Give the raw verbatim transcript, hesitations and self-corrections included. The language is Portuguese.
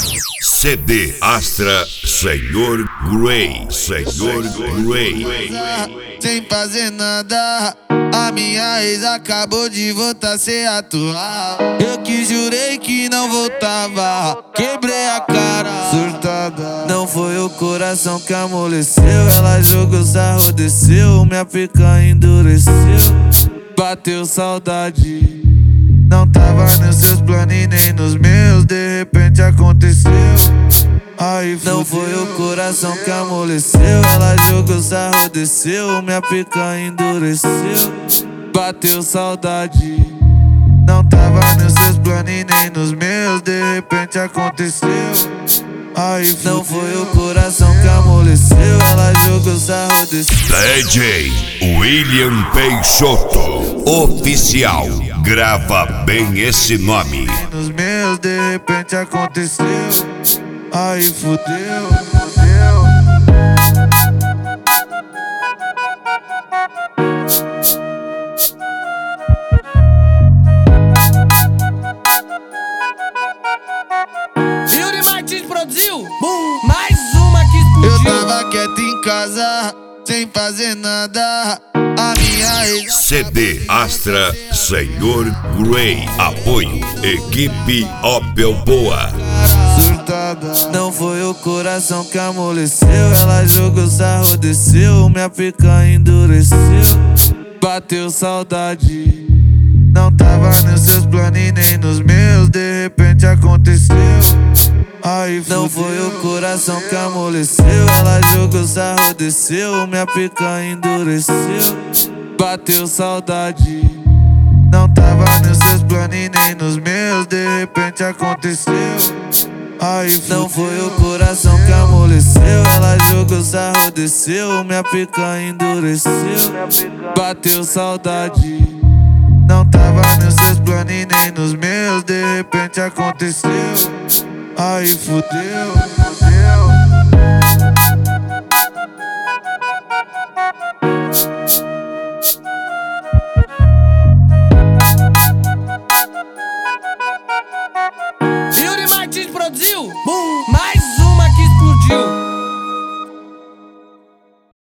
C D Astra Senhor Grey, Senhor Grey. Sem fazer nada, a minha ex acabou de voltar sem atuar. Eu que jurei que não voltava, quebrei a cara, surtada. Não foi o coração que amoleceu, ela jogou sarro, desceu, minha pica endureceu. Bateu saudade, não tava nos seus planos e nem nos meus, de repente aconteceu. Aí não foi o coração que amoleceu, ela jogou sarro, desceu, minha pica endureceu. Bateu saudade, não tava nos seus planos e nem nos meus, de repente aconteceu. Aí não foi o coração que amoleceu, ela jogou sarro, desceu. D J William Peixoto Oficial, grava bem esse nome. Nos meus, de repente aconteceu. Aí fudeu, fudeu. Yuri Martins produziu, boom, mais uma que explodiu. Eu tava quieto em casa, sem fazer nada. A minha ex C D Astra Senhor Grey. Apoio Equipe Opel Boa. surtada. Não foi o coração que amoleceu, ela jogou sarro, desceu, minha pica endureceu. Bateu saudade, não tava nos seus planos e nem nos meus, de repente aconteceu. Aí não foi o coração que amoleceu, ela jogou sarro, desceu, minha pica endureceu. Bateu saudade, não tava nos seus planos e nem nos meus, de repente aconteceu. Aí não foi o coração que amoleceu, ela jogou sarro, desceu, minha pica endureceu. Bateu saudade, não tava nos seus planos e nem nos meus, de repente aconteceu. Aí fudeu.